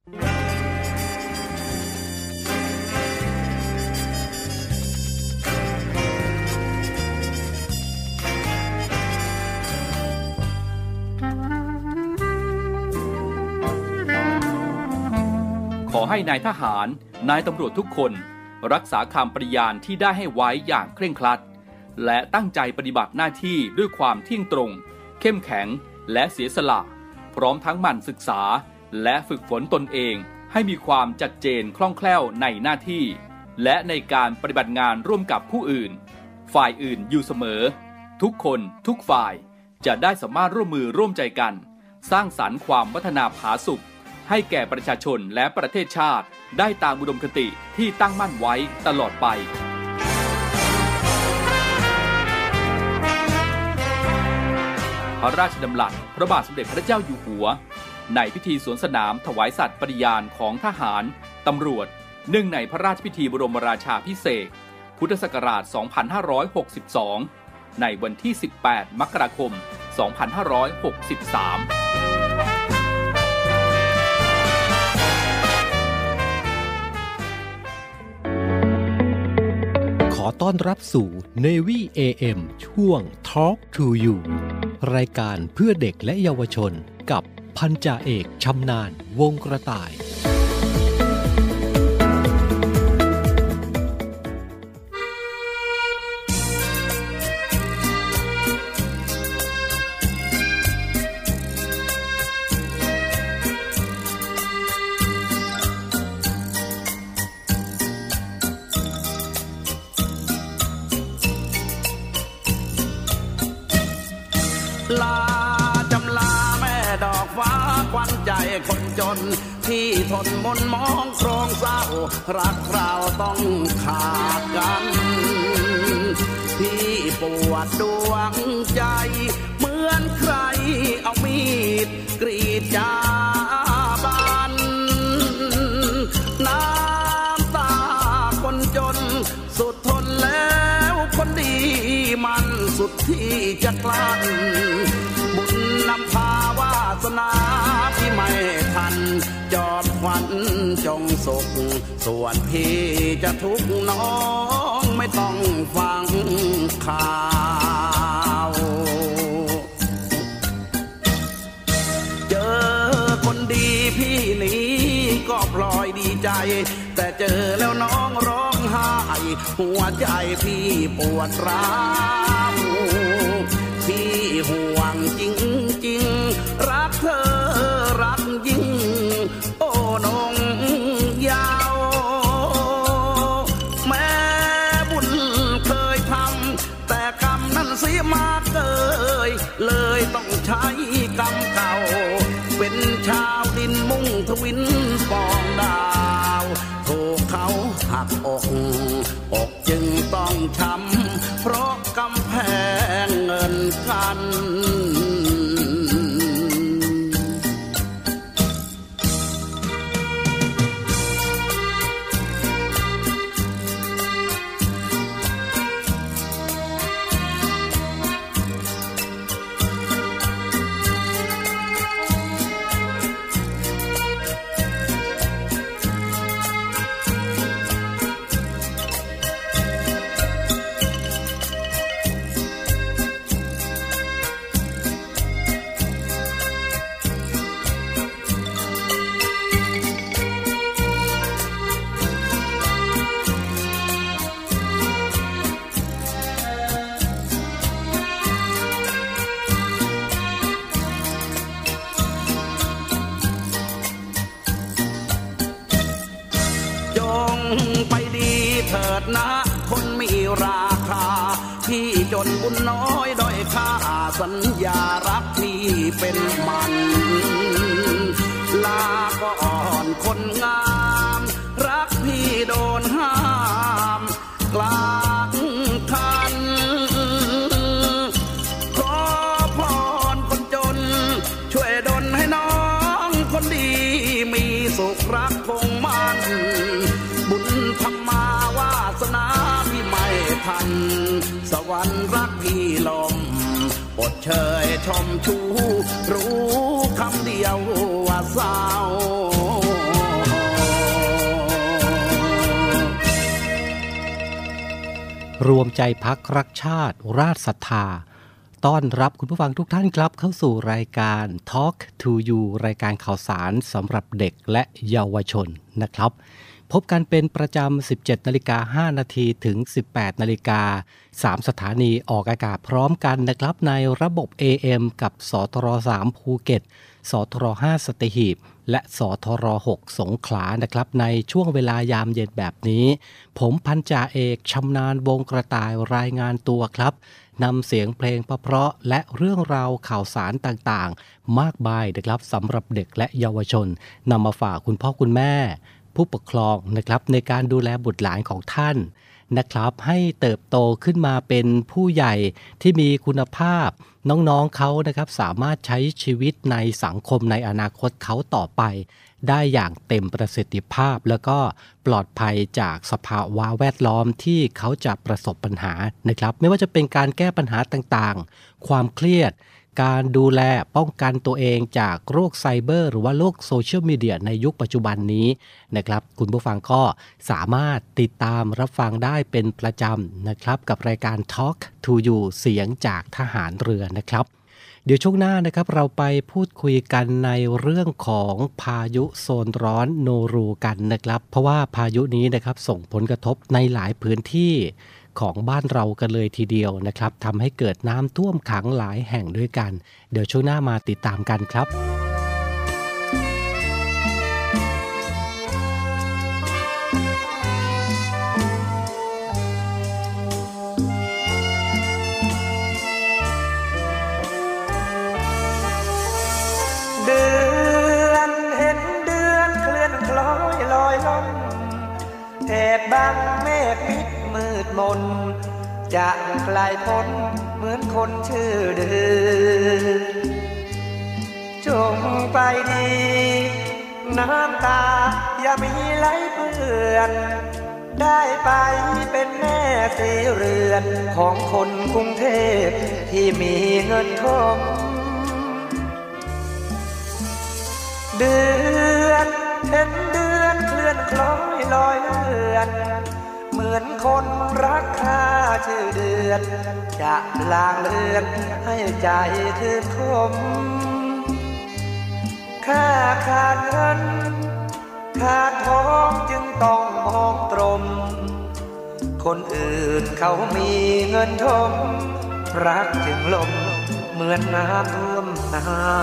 ขอให้นายทหารนายตำรวจทุกคนรักษาคำปฏิญาณที่ได้ให้ไว้อย่างเคร่งครัดและตั้งใจปฏิบัติหน้าที่ด้วยความเที่ยงตรงเข้มแข็งและเสียสละพร้อมทั้งหมั่นศึกษาและฝึกฝนตนเองให้มีความชัดเจนคล่องแคล่วในหน้าที่และในการปฏิบัติงานร่วมกับผู้อื่นฝ่ายอื่นอยู่เสมอทุกคนทุกฝ่ายจะได้สามารถร่วมมือร่วมใจกันสร้างสรรค์ความพัฒนาผาสุกให้แก่ประชาชนและประเทศชาติได้ตามอุดมคติที่ตั้งมั่นไว้ตลอดไปพระราชดำรัสพระบาทสมเด็จพระเจ้าอยู่หัวในพิธีสวนสนามถวายสัตย์ปฏิญาณของทหารตำรวจเนื่องในพระราชพิธีบรมราชาภิเษกพุทธศักราช 2562 ในวันที่ 18 มกราคม 2563 ขอต้อนรับสู่ Navy AM ช่วง Talk to You รายการเพื่อเด็กและเยาวชนกับพันจ่าเอกชำนาญวงกระต่ายคนจนที่ทนมนมองโครงเศร้ารักเราต้องขาดกันที่ปวดดวงใจเหมือนใครเอามีดกรีดยาบันน้ำตาคนจนสุดทนแล้วคนดีมันสุดที่จะกลั้นบุญนำพาวาสนาที่ไม่ทันจอมขวัญจงสุขส่วนพี่จะทุกข์น้องไม่ต้องฟังข่าวเจอคนดีพี่นี้ก็พลอยดีใจแต่เจอแล้วน้องร้องไห้หัวใจพี่ปวดร้าวพี่ห่วงจริงๆรักเธอรักยิ่งโอ้นงยาวแม้บุญเคยทำแต่กรรมนั้นเสียมาเกยเลยต้องใช้กรรมเก่าเป็นชาวดินมุ่งทวินปองดาวถูกเขาหักอกจึงต้องช้ำเพราะกำแพงเงินกันนะคนมีราคาพี่จนบุญน้อยด้อยค่าสัญญารักพี่เป็นมันลาก่อนคนงามรักพี่โดนห้ามกลางคันขอพรคนจนช่วยดลให้น้องคนดีมีสุขรักคงมันบุญธรรมาวาสนาพี่ไม่ทันสวรรค์รักพี่ลมอดเชยชมชูรู้คำเดียวว่าสาวรวมใจพักรักชาติราชศรัทธาต้อนรับคุณผู้ฟังทุกท่านครับเข้าสู่รายการ Talk to You รายการข่าวสารสำหรับเด็กและเยาวชนนะครับพบกันเป็นประจำ 17:05 นาทีถึง 18:00 น3 สถานีออกอากาศพร้อมกันนะครับในระบบ AM กับสทร3ภูเก็ตสทร5สัตหีบและสทร6สงขลานะครับในช่วงเวลายามเย็นแบบนี้ผมพันจ่าเอกชำนาญวงกระต่ายรายงานตัวครับนำเสียงเพลงเพราะๆและเรื่องราวข่าวสารต่างๆมากมายนะครับสำหรับเด็กและเยาวชนนำมาฝากคุณพ่อคุณแม่ผู้ปกครองนะครับในการดูแลบุตรหลานของท่านนะครับให้เติบโตขึ้นมาเป็นผู้ใหญ่ที่มีคุณภาพน้องๆเขานะครับสามารถใช้ชีวิตในสังคมในอนาคตเขาต่อไปได้อย่างเต็มประสิทธิภาพแล้วก็ปลอดภัยจากสภาวะแวดล้อมที่เขาจะประสบปัญหานะครับไม่ว่าจะเป็นการแก้ปัญหาต่างๆความเครียดการดูแลป้องกันตัวเองจากโรคไซเบอร์หรือว่าโลกโซเชียลมีเดียในยุคปัจจุบันนี้นะครับคุณผู้ฟังก็สามารถติดตามรับฟังได้เป็นประจำนะครับกับรายการ Talk to You เสียงจากทหารเรือนะครับเดี๋ยวช่วงหน้านะครับเราไปพูดคุยกันในเรื่องของพายุโซนร้อนโนรูกันนะครับเพราะว่าพายุนี้นะครับส่งผลกระทบในหลายพื้นที่ของบ้านเรากันเลยทีเดียวนะครับทำให้เกิดน้ำท่วมขังหลายแห่งด้วยกันเดี๋ยวช่วงหน้ามาติดตามกันครับเดือนเห็นเดือนเคลื่อนคล้อยลอยล่องแอบบังเมฆมิดมืดมนจะไกลพ้นเหมือนคนชื่อเดือนจงไปดีน้ำตาอย่ามีไหลเปื้อนได้ไปเป็นแม่สีเรือนของคนกรุงเทพที่มีเงินทองเดือนเห็นเดือนเคลื่อนคล้อยลอยเลือนเหมือนคนรักข้าชื่อเดือนจะลางเลือนให้ใจคืนคมข้าขาดเงินขาดทองจึงต้องมองตรมคนอื่นเขามีเงินทองรักจึงลมเหมือนน้ำท่วมนา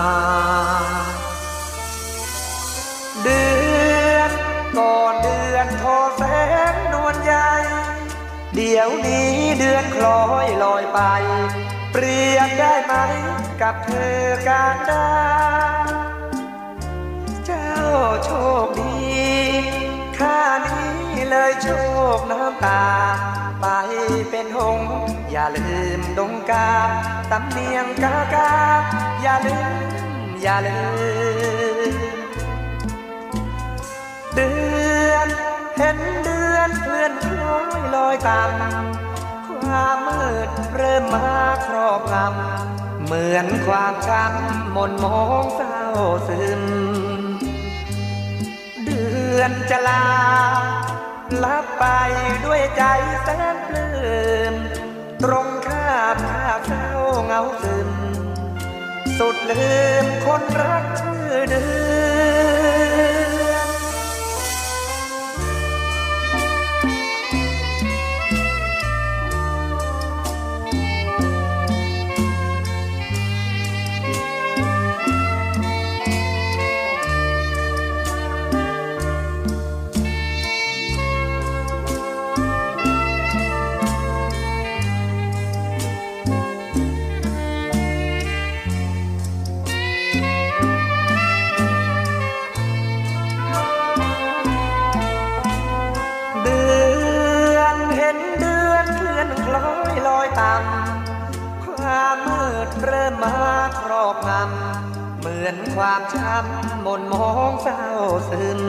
เดือนก่อนเดือนทอแสงนวลใหญ่เดี๋ยวนี้เดือนคล้อยลอยไปเปรียบได้ไหมกับเธอการดาเจ้าโชคดีข้านี้เลยโชคน้ำตาไปเป็นหงส์อย่าลืมดงกาตำเนียงกากาอย่าลืมอย่าลืมเดือนเห็นเดือนเคลื่อนคล้อยลอยตามความมืดเริ่มมาครอบงำเหมือนความช้ำหม่นหมองเศร้าซึมเดือนจะลาลับไปด้วยใจแสนปลื้มตรงข้ามข้าเศร้าเงาซึมสุดลืมคนรักชื่อเดือนความมืดเริ่มมาครอบงำเหมือนความช้ำหม่นหมองเศร้าซึม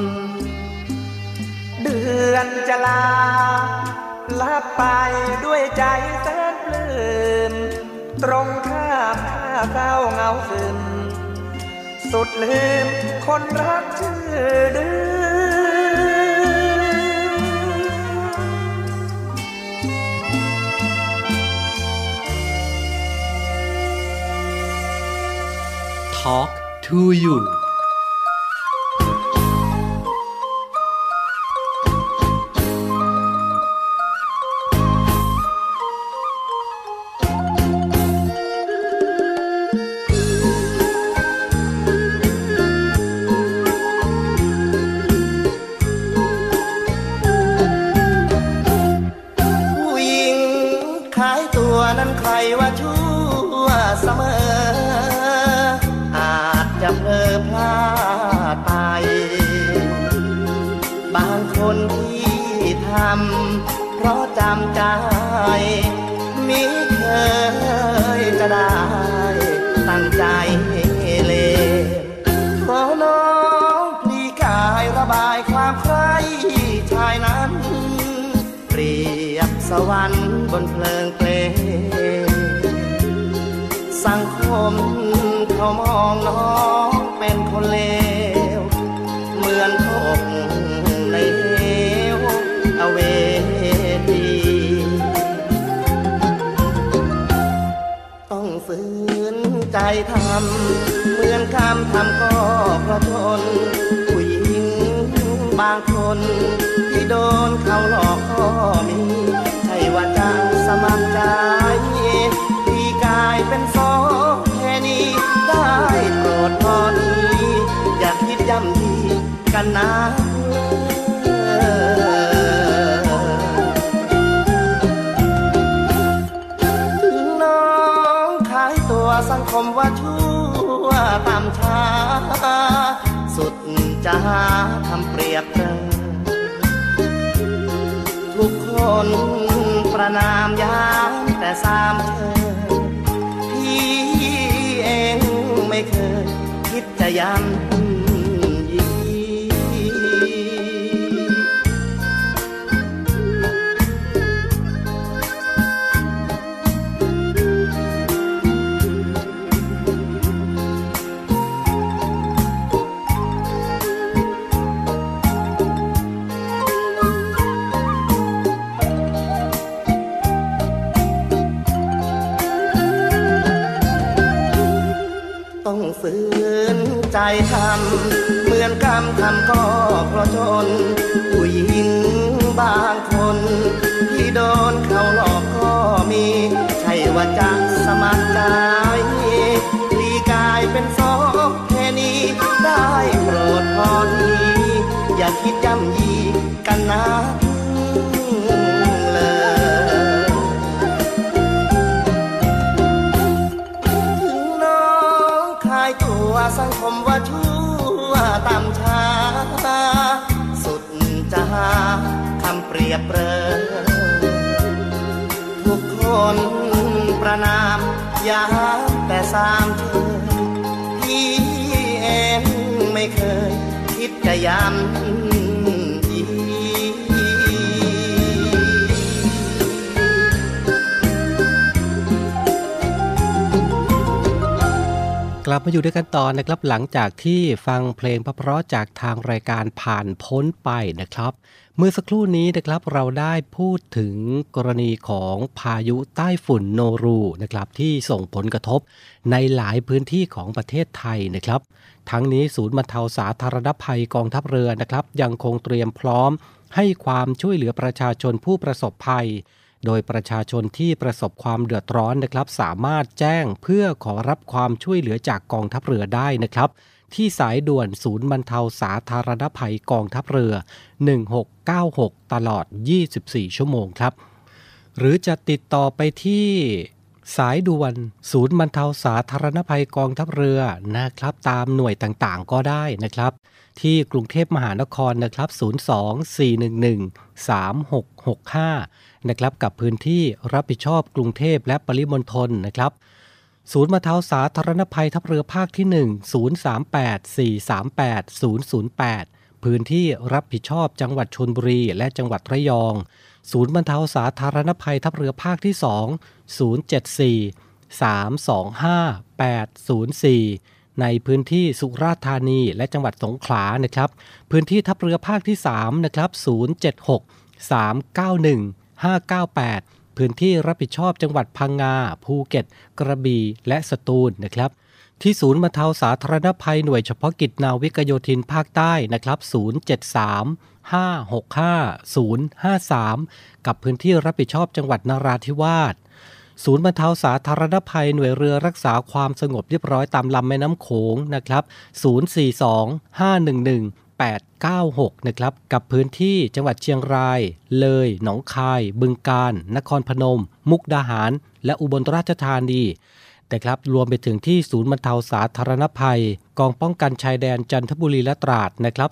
เดือนจะลาลับไปด้วยใจแสนปลื้มตรงข้ามข้าเศร้าเงาซึมสุดลืมคนรักชื่อเดือน to you นั้นใครว่าชั่วเสมออาจจะเพลิดพลาดไปบางคนที่ทำเพราะจำใจมิเคยจะได้ตั้งใจเลวขอน้องพลีกายระบายความใคร่ชายนั้นเปรียบสวรรค์บนเพลิงเปลวสังคมเขามองน้องเป็นคนเลวเหมือนตกในเหวอเวทีต้องฝืนใจทำเหมือนคำทำก็เพราะทนผู้หญิงบางคนที่โดนเขาหลอกก็มีใช่ว่าจะสมัครใจที่กลายเป็นสองแค่นี้ได้โปรดพอดีอย่าคิดย่ำยีกันนะถึงน้องขายตัวสังคมว่าชั่วตามช้าสุดจะหาคำเปรียบเทียบทุกคนประนามยามแต่สามเธอพี่เองไม่เคยคิดจะย้ำยีต้องฝืนใจทำเหมือนกรรมทำก็เพราะจนผู้หญิงบางคนที่โดนเขาหลอกก็มีใช่ว่าจะสมัครใจพลีกายเป็นสองแค่นี้ได้โปรดพอทีอย่าคิดย่ำยีกันนะสังคมว่าชั่วตามช้าสุดจะหาคำเปรียบเปรยทุกคนประนามยามแต่สามเธอพี่เองไม่เคยคิดจะย้ำยีกลับมาอยู่ด้วยกันต่อนะครับหลังจากที่ฟังเพลงเพราะๆจากทางรายการผ่านพ้นไปนะครับเมื่อสักครู่นี้นะครับเราได้พูดถึงกรณีของพายุใต้ฝุ่นโนรูนะครับที่ส่งผลกระทบในหลายพื้นที่ของประเทศไทยนะครับทั้งนี้ศูนย์บรรเทาสาธารณภัยกองทัพเรือนะครับยังคงเตรียมพร้อมให้ความช่วยเหลือประชาชนผู้ประสบภัยโดยประชาชนที่ประสบความเดือดร้อนนะครับสามารถแจ้งเพื่อขอรับความช่วยเหลือจากกองทัพเรือได้นะครับที่สายด่วนศูนย์บรรเทาสาธารณภัยกองทัพเรือ1696ตลอด24ชั่วโมงครับหรือจะติดต่อไปที่สายด่วนศูนย์บรรเทาสาธารณภัยกองทัพเรือนะครับตามหน่วยต่างๆก็ได้นะครับที่กรุงเทพมหานครนะครับ02-411-3665นะครับกับพื้นที่รับผิดชอบกรุงเทพและปริมณฑลนะครับศูนย์บรรเทาสาธารณภัยทัพเรือภาคที่1 038-438-008พื้นที่รับผิดชอบจังหวัดชลบุรีและจังหวัดระยองศูนย์บรรเทาสาธารณภัยทัพเรือภาคที่2 074-325-804ในพื้นที่สุราษฎร์ธานีและจังหวัดสงขลานะครับพื้นที่ทัพเรือภาคที่3นะครับ076-391-598พื้นที่รับผิดชอบจังหวัดพังงาภูเก็ตกระบี่และสตูลนะครับที่ศูนย์บรรเทาสาธารณภัยหน่วยเฉพาะกิจนาวิกโยธินภาคใต้นะครับ073-565-053กับพื้นที่รับผิดชอบจังหวัดนราธิวาสศูนย์บรรเทาสาธารณภัยหน่วยเรือรักษาความสงบเรียบร้อยตามลำแม่น้ำโขงนะครับ042-511-896นะครับกับพื้นที่จังหวัดเชียงรายเลยหนองคายบึงกาฬนครพนมมุกดาหารและอุบลราชธานีนะครับรวมไปถึงที่ศูนย์บรรเทาสาธารณภัยกองป้องกันชายแดนจันทบุรีและตราดนะครับ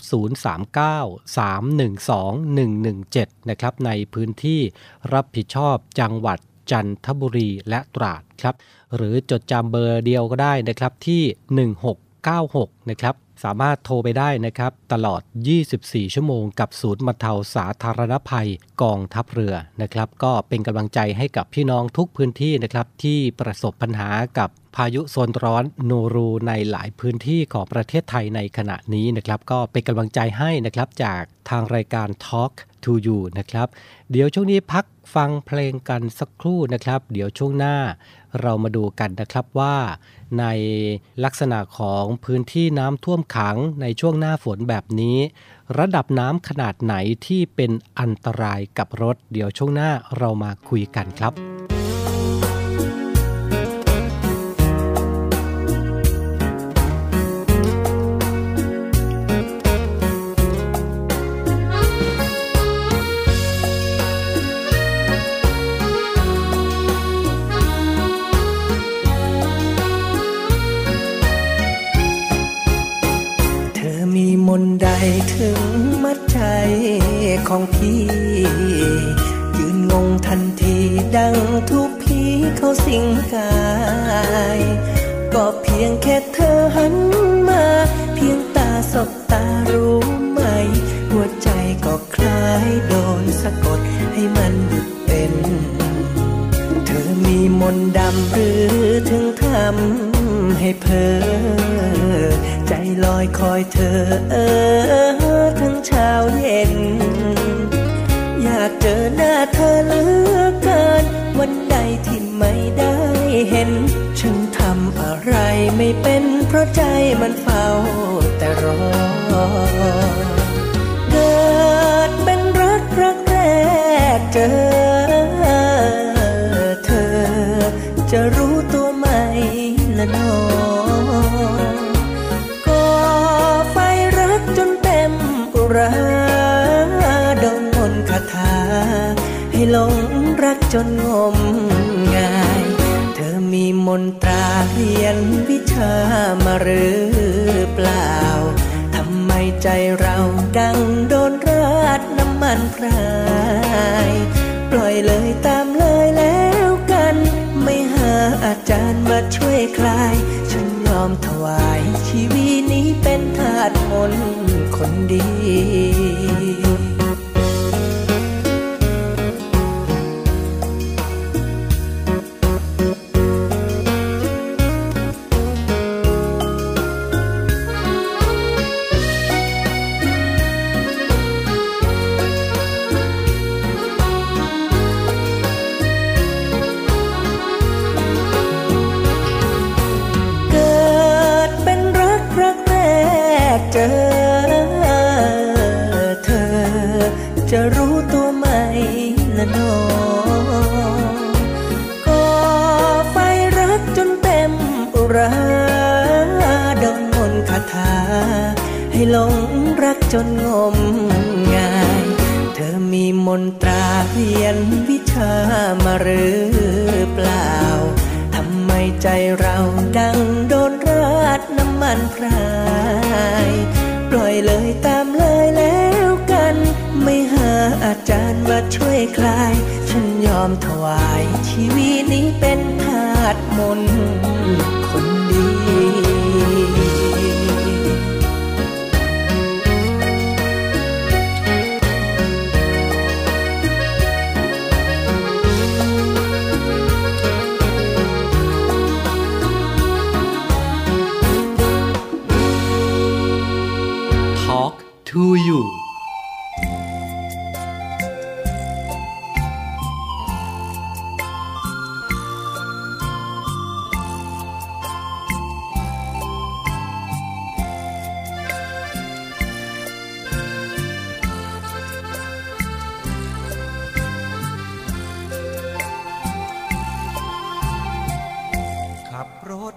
039-312-117นะครับในพื้นที่รับผิดชอบจังหวัดจันทบุรีและตราดครับหรือจดจำเบอร์เดียวก็ได้นะครับที่1696นะครับสามารถโทรไปได้นะครับตลอด24ชั่วโมงกับศูนย์บรรเทาสาธารณภัยกองทัพเรือนะครับก็เป็นกำลังใจให้กับพี่น้องทุกพื้นที่นะครับที่ประสบปัญหากับพายุโซนร้อนโนรูในหลายพื้นที่ของประเทศไทยในขณะนี้นะครับก็เป็นกำลังใจให้นะครับจากทางรายการ Talk to You นะครับเดี๋ยวช่วงนี้พักฟังเพลงกันสักครู่นะครับเดี๋ยวช่วงหน้าเรามาดูกันนะครับว่าในลักษณะของพื้นที่น้ำท่วมขังในช่วงหน้าฝนแบบนี้ระดับน้ำขนาดไหนที่เป็นอันตรายกับรถเดี๋ยวช่วงหน้าเรามาคุยกันครับมนต์ใดถึงมัดใจของพี่ยืนงงทันทีดังทุกผีเขาสิงกายก็เพียงแค่เธอหันมาเพียงตาสบตารู้ไหมหัวใจก็คล้ายโดนสะกดให้มันหยุดเป็นเธอมีมนต์ดำหรือถึงทำให้เพ้อใจลอยคอยเธอทั้งเช้าเย็นอยากเจอหน้าเธอเหลือเกินวันใดที่ไม่ได้เห็นฉันทำอะไรไม่เป็นเพราะใจมันเฝ้าแต่รอเกิดเป็นรักแรกเจอเธอจะรู้ตัวไหมละน้อโดนมนต์คาถาให้หลงรักจนงมงายเธอมีมนตราเรียนวิชามาหรือเปล่าทำไมใจเราดังโดนราดน้ำมันพรายปล่อยเลยตามเลยแล้วกันไม่หาอาจารย์มาช่วยคลายฉันยอมถวายชีวิตนี้เป็นทาสมนต์คนดีเจอเธอจะรู้ตัวไหมละน้อก็ไฟรักจนเต็มอุราโดนมนต์คาถาให้หลงรักจนงมงายเธอมีมนตราเรียนวิชามาหรือเปล่าทำไมใจเราดังโดนราดน้ำมันพรายปล่อยเลยตามเลยแล้วกันไม่หาอาจารย์มาช่วยคลายฉันยอมถวายชีวิตนี้เป็นทาสมนต์คนดี to you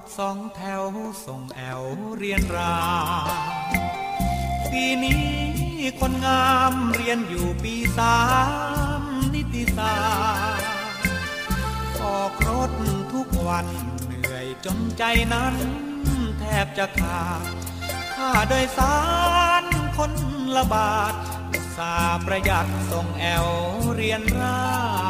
สองแถวส่งแอวเรียนราปีนี้คนงามเรียนอยู่ปี3นิติศาสตร์ออกรถทุกวันเหนื่อยจนใจนั้นแทบจะขาดค่าโดยสารคนละบาทสาประหยัดส่งแอวเรียนรา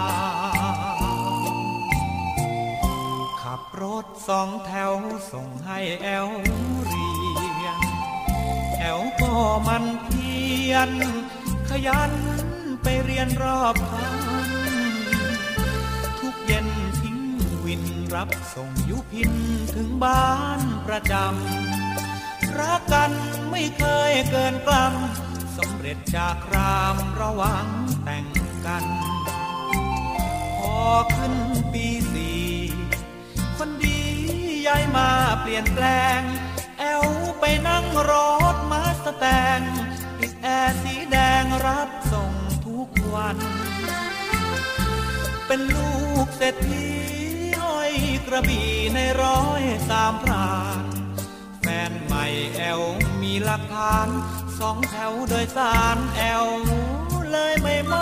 ขับรถสองแถวส่งให้แอวเรียนแอวก็มันเพียรขยันไปเรียนรอบคันทุกเย็นทิ้งวินรับส่งยุพินถึงบ้านประจำรักกันไม่เคยเกินกล้ำสำเร็จจากรามระหว่างแต่งกันพอขึ้นปี4คนดีย้ายมาเปลี่ยนแปลงแอวไปนั่งรถมาสแตนติดแอร์สีแดงรับส่งทุกวันเป็นลูกเศรษฐีห้อยกระบี่ใน103 พรานแฟนใหม่แอวมีหลักฐานสองแถวโดยสารแอวเลยไม่ม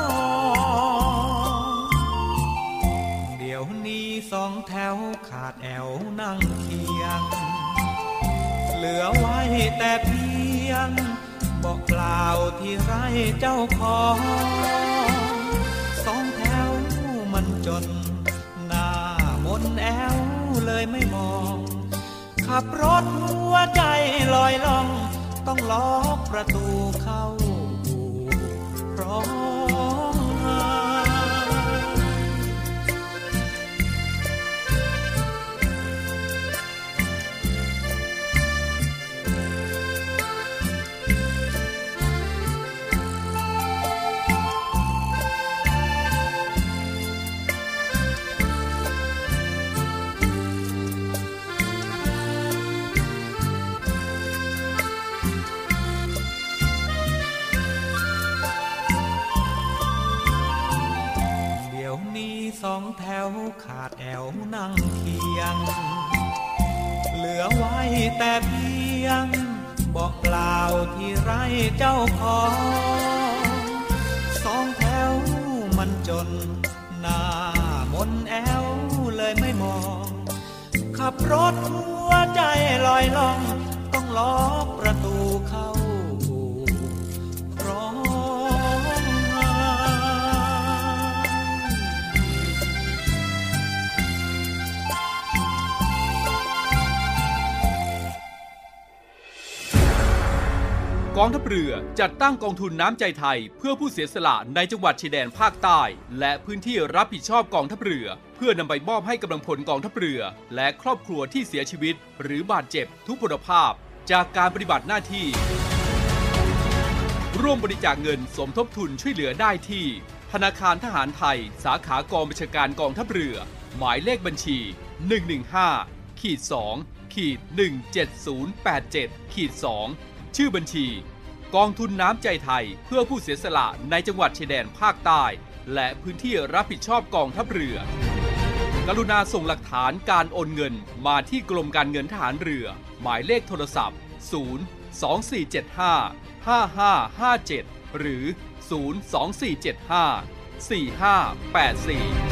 องเดี๋ยวนี้สองแถวขาดแอวนั่งเคียงเหลือไว้แต่เพียงบอกกล่าวที่ไร่เจ้าของสองแถวมันจนหน้ามนแอวเลยไม่มองขับรถหัวใจลอยล่องต้องล็อกประตูเข้าร้องไห้สองแถวขาดแอวนั่งเคียงเหลือไว้แต่เพียงบอกกล่าวที่ไร่เจ้าของสองแถวมันจนหน้ามนแอวเลยไม่มองขับรถหัวใจลอยล่องต้องล็อกประตูเข้าร้องกองทัพเรือจัดตั้งกองทุนน้ำใจไทยเพื่อผู้เสียสละในจังหวัดชายแดนภาคใต้และพื้นที่รับผิดชอบกองทัพเรือเพื่อนำไปมอบให้กำลังพลกองทัพเรือและครอบครัวที่เสียชีวิตหรือบาดเจ็บทุพพลภาพจากการปฏิบัติหน้าที่ร่วมบริจาคเงินสมทบทุนช่วยเหลือได้ที่ธนาคารทหารไทยสาขากองบัญชาการกองทัพเรือหมายเลขบัญชี 115-2-17087-2ชื่อบัญชีกองทุนน้ำใจไทยเพื่อผู้เสียสละในจังหวัดชายแดนภาคใต้และพื้นที่รับผิดชอบกองทัพเรือกรุณาส่งหลักฐานการโอนเงินมาที่กรมการเงินทหารเรือหมายเลขโทรศัพท์024755557หรือ024754584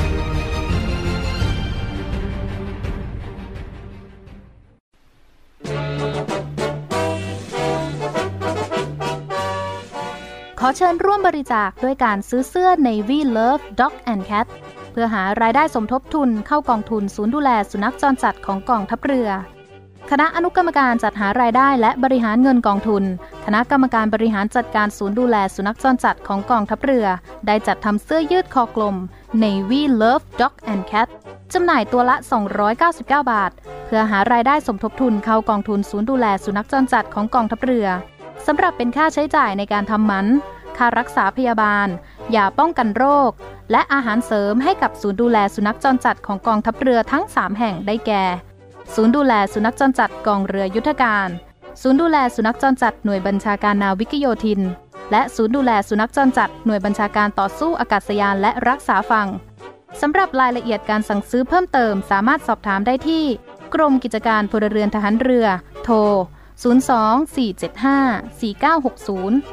ขอเชิญร่วมบริจาคด้วยการซื้อเสื้อ Navy Love Dog and Cat เพื่อหารายได้สมทบทุนเข้ากองทุนศูนย์ดูแลสุนัขจรจัดของกองทัพเรือคณะอนุกรรมการจัดหารายได้และบริหารเงินกองทุนคณะกรรมการบริหารจัดการศูนย์ดูแลสุนัขจรจัดของกองทัพเรือได้จัดทำเสื้อยืดคอกลม Navy Love Dog and Cat จำหน่ายตัวละ299 บาทเพื่อหารายได้สมทบทุนเข้ากองทุนศูนย์ดูแลสุนัขจรจัดของกองทัพเรือสำหรับเป็นค่าใช้จ่ายในการทำหมันค่ารักษาพยาบาลยาป้องกันโรคและอาหารเสริมให้กับศูนย์ดูแลสุนัขจรจัดของกองทัพเรือทั้ง3แห่งได้แก่ศูนย์ดูแลสุนัขจรจัดกองเรือยุทธการศูนย์ดูแลสุนัขจรจัดหน่วยบัญชาการนาวิกโยธินและศูนย์ดูแลสุนัขจรจัดหน่วยบัญชาการต่อสู้อากาศยานและรักษาฝั่งสำหรับรายละเอียดการสั่งซื้อเพิ่มเติมสามารถสอบถามได้ที่กรมกิจการพลเรือนทหารเรือโทร024754960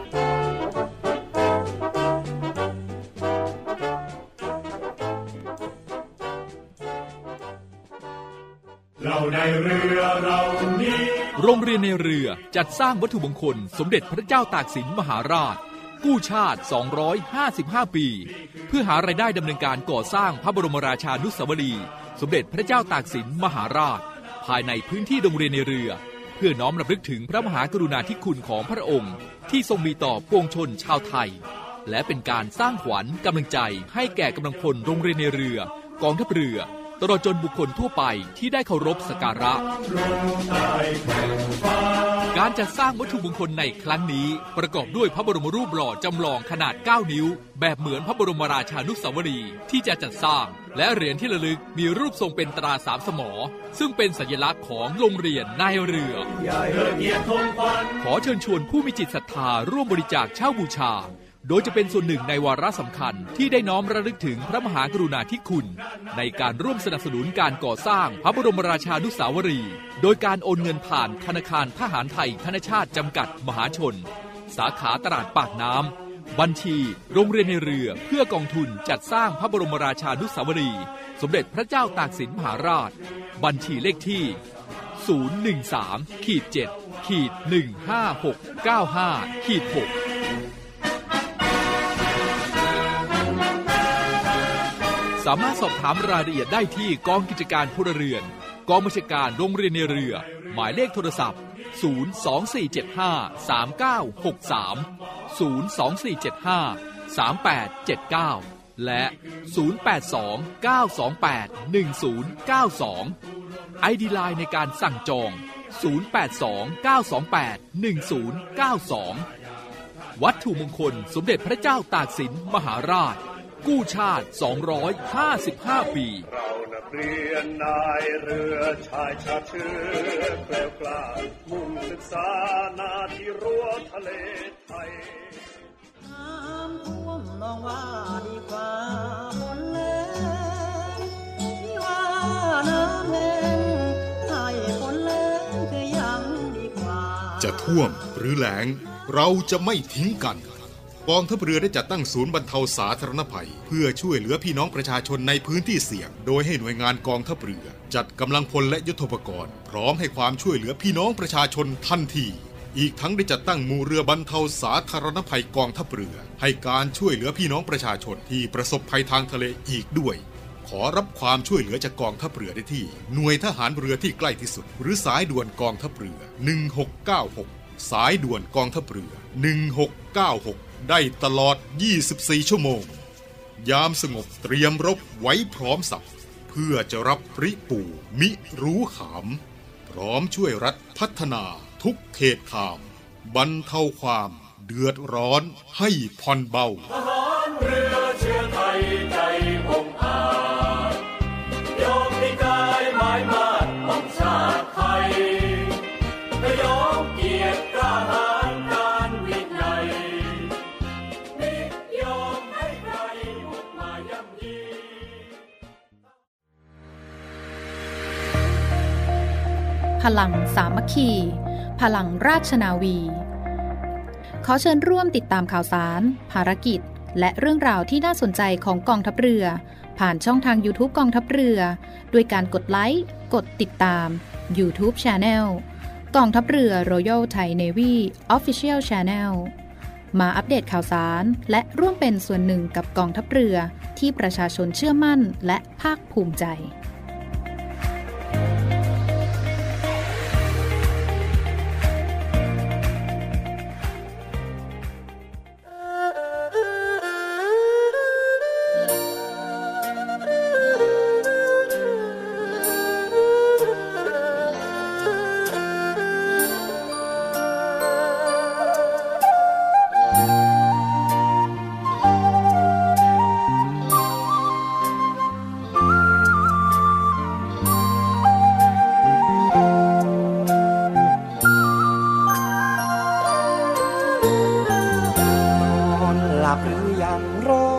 เราในเรือเรานี้โรงเรียนในเรือจัดสร้างวัตถุมงคลสมเด็จพระเจ้าตากสินมหาราชกู้ชาติ255ปีเพื่อหารายได้ดำเนินการก่อสร้างพระบรมราชานุสาวรีย์สมเด็จพระเจ้าตากสินมหาราชภายในพื้นที่โรงเรียนในเรือเพื่อน้อมรำลึกถึงพระมหากรุณาธิคุณของพระองค์ที่ทรงมีต่อปวงชนชาวไทยและเป็นการสร้างขวัญกำลังใจให้แก่กำลังพลโรงเรียนในเรือกองทัพเรือตลอดจนบุคคลทั่วไปที่ได้เคารพสักการะการจัดสร้างวัตถุมงคลในครั้งนี้ประกอบด้วยพระบรมรูปหล่อจำลองขนาด9นิ้วแบบเหมือนพระบรมราชานุสาวรีย์ที่จะจัดสร้างและเหรียญที่ระลึกมีรูปทรงเป็นตรา3สมอซึ่งเป็นสัญลักษณ์ของโรงเรียนนายเรือขอเชิญชวนผู้มีจิตศรัทธาร่วมบริจาคเช่าบูชาโดยจะเป็นส่วนหนึ่งในวาระสำคัญที่ได้น้อมระลึกถึงพระมหากรุณาธิคุณในการร่วมสนับสนุนการก่อสร้างพระบรมราชานุสาวรีย์โดยการโอนเงินผ่านธนาคารทหารไทยธนชาติจำกัดมหาชนสาขาตลาดปากน้ำบัญชีโรงเรียนในเรือเพื่อกองทุนจัดสร้างพระบรมราชานุสาวรีย์สมเด็จพระเจ้าตากสินมหาราชบัญชีเลขที่013-7-15695-6สามารถสอบถามรายละเอียดได้ที่กองกิจการพลเรือนกองบัญชาการโรงเรียนในเรือหมายเลขโทรศัพท์024753963 024753879และ0829281092 ID Line ในการสั่งจอง0829281092วัตถุมงคลสมเด็จพระเจ้าตากสินมหาราชกู้ชาติ255ปีเรานักเรียนนายเรือชายชาติเชื้อแกล้วกล้ามุ่งศึกษานาที่รั้วทะเลไทยน้ำท่วมลองว่าดีกว่าฝนแล้งที่ว่าน้ำแห้งให้ฝนแล้งคือยังดีกว่าจะท่วมหรือแล้งเราจะไม่ทิ้งกันกองทัพเรือได้จัดตั้งศูนย์บรรเทาสาธารณภัยเพื่อช่วยเหลือพี่น้องประชาชนในพื้นที่เสี่ยงโดยให้หน่วยงานกองทัพเรือจัดกำลังพลและยุทโธปกรณ์พร้อมให้ความช่วยเหลือพี่น้องประชาชนทันทีอีกทั้งได้จัดตั้งหมู่เรือบรรเทาสาธารณภัยกองทัพเรือให้การช่วยเหลือพี่น้องประชาชนที่ประสบภัยทางทะเลอีกด้วยขอรับความช่วยเหลือจากกองทัพเรือได้ที่หน่วยทหารเรือที่ใกล้ที่สุดหรือสายด่วนกองทัพเรือ1696สายด่วนกองทัพเรือ1696ได้ตลอด24ชั่วโมงยามสงบเตรียมรบไว้พร้อมสับเพื่อจะรับปริปู่มิรู้ขามพร้อมช่วยรัฐพัฒนาทุกเขตขามบรรเทาความเดือดร้อนให้ผ่อนเบาทหารเรือเชื้อไทยใจองอาจยอมนิกายหมายมาดของชาติไทยและยอมเกียรติกล้าหาญการวินัยนิยอมให้ใครบุกมาย่ำยีพลังสามัคคีพลังราชนาวีขอเชิญร่วมติดตามข่าวสารภารกิจและเรื่องราวที่น่าสนใจของกองทัพเรือผ่านช่องทาง YouTube กองทัพเรือด้วยการกดไลค์กดติดตาม YouTube Channel กองทัพเรือ Royal Thai Navy Official Channel มาอัปเดตข่าวสารและร่วมเป็นส่วนหนึ่งกับกองทัพเรือที่ประชาชนเชื่อมั่นและภาคภูมิใจ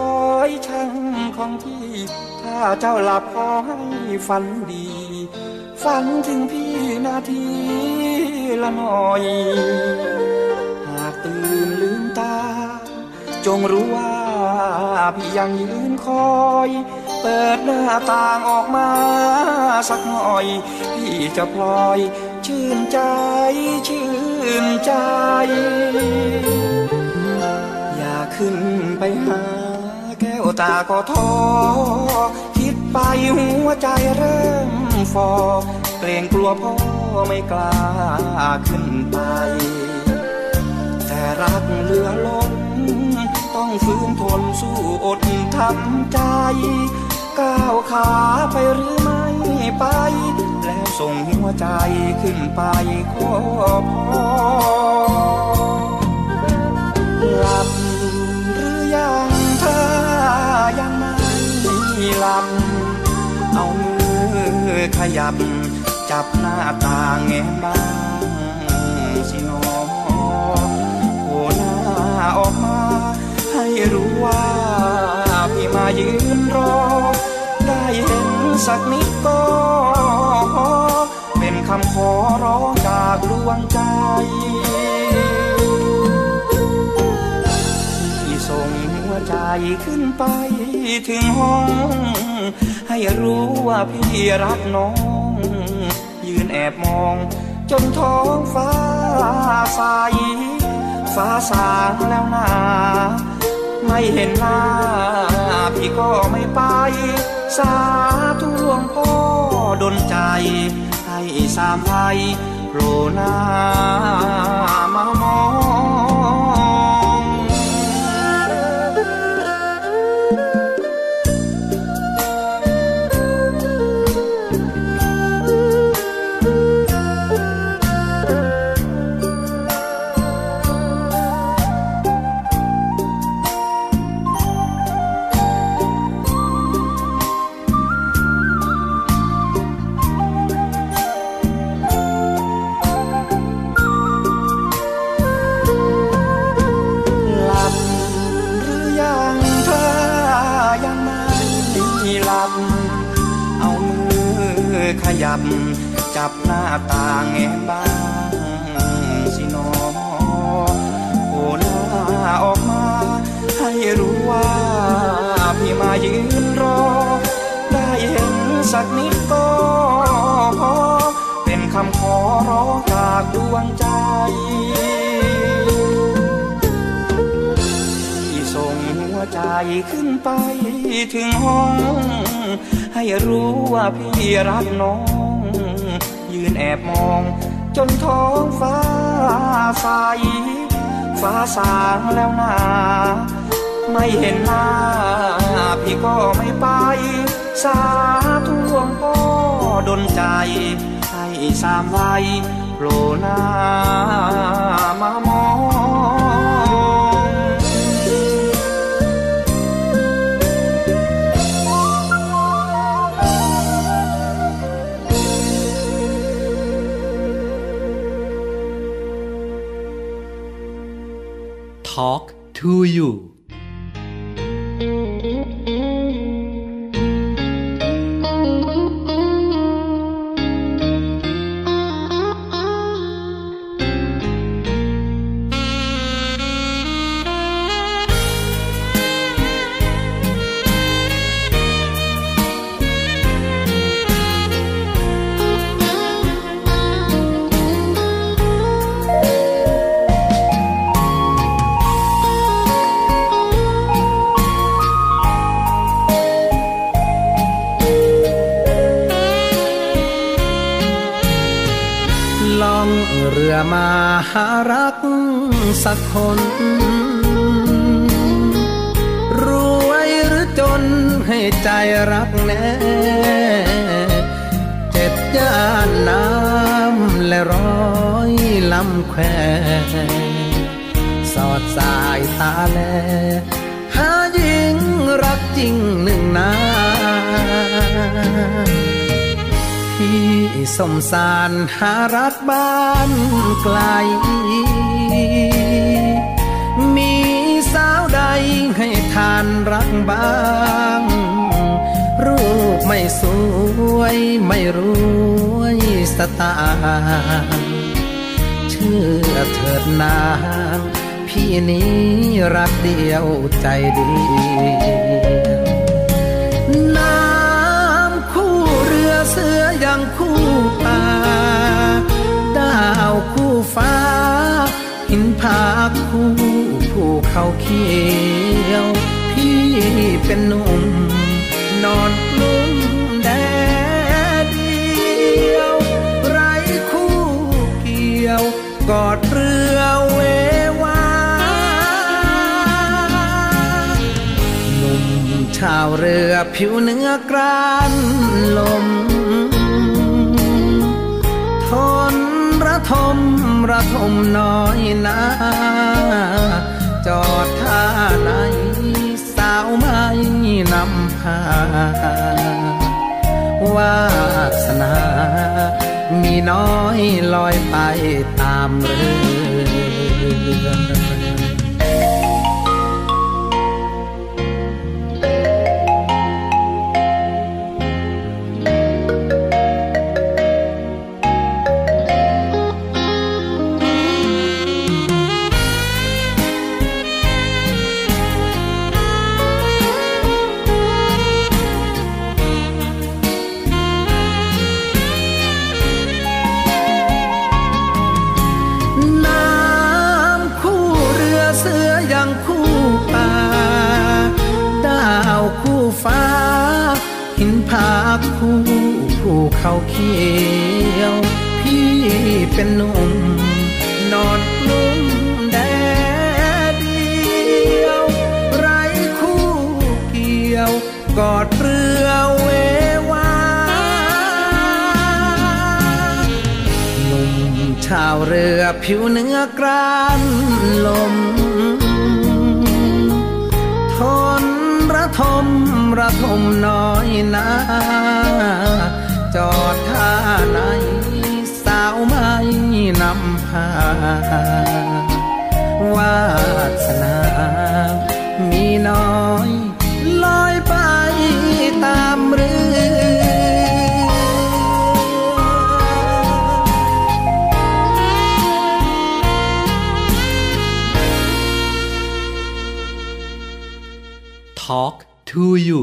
เจ้าหลับขอให้ฝันดีฝันถึงพี่นาทีละหน่อยหากตื่นลืมตาจงรู้ว่าพี่ยังยืนคอยเปิดหน้าต่างออกมาสักหน่อยพี่จะพลอยชื่นใจชื่นใจอยากขึ้นไปหาแก้วตาก็ท้อคิดไปหัวใจเริ่มฟอเกรงกลัวพ่อไม่กล้าขึ้นไปแต่รักเหลือล้นต้องฝืนทนสู้อดทำใจก้าวขาไปหรือไม่ไปแล้วส่งหัวใจขึ้นไปขอพรหลับหรือยังถ้ายังไม่หลับเอามือขยับจับหน้าต่างแง้มบ้างสิน้องโผล่หน้าออกมาให้รู้ว่าพี่มายืนรอได้เห็นสักนิดก็เป็นคำขอร้องจากดวงใจที่ส่งหัวใจขึ้นไปถึงห้องให้รู้ว่าพี่รักน้องยืนแอบมองจนท้องฟ้าใสฟ้าสางแล้วนาไม่เห็นหน้าพี่ก็ไม่ไปสาธุหลวงพ่อดลใจให้สามไทยโผล่หน้ามามองเอามือขยับจับหน้าต่างแง้มบ้างสิน้องโผล่หน้าออกมาให้รู้ว่าพี่มายืนรอได้เห็นสักนิดก็พอเป็นคำขอร้องจากดวงใจส่งหัวใจขึ้นไปถึงห้องให้รู้ว่าพี่รักน้องยืนแอบมองจนท้องฟ้าใสฟ้าสางแล้วนาไม่เห็นหน้าพี่ก็ไม่ไปสาธุหลวงพ่อดลใจให้สามไว้โผล่หน้ามามอง Talk to youเรือมาหารักสักคนรวยหรือจนให้ใจรักแน่เจ็ดย่านน้ำและร้อยลำแควสอดสายตาแลหาหญิงรักจริงหนึ่งนาที่สมสารหารักบ้านไกลมีสาวใดให้ทานรักบ้างรูปไม่สวยไม่รวยสตางค์เชื่อเถิดนางพี่นี้รักเดียวใจเดียวน้ำคู่เรือเสือยังคู่ป่าดาวคู่ฟ้าหินผาคู่ภูเขาเขียวพี่เป็นหนุ่มนอนกลุ้มแดดเดียวไร้คู่เกี่ยวกอดเรือเววาหนุ่มชาวเรือผิวเนื้อกรานลมทนระทมน้อยนาจอดท่าไหนสาวไม่นำพาวาสนามีน้อยลอยไปตามเรือฟ้าหินผาคู่ภูเขาเขียวพี่เป็นหนุ่มนอนกลุ้มแดดเดียวไร้คู่เกี่ยวกอดเรือเววาหนุ่มชาวเรือผิวเนื้อกรานลมทนระทมน้อยนาจอดท่าไหนสาวไม่นำพาวาสนามีน้อยลอยไปตามเรือ Talk to you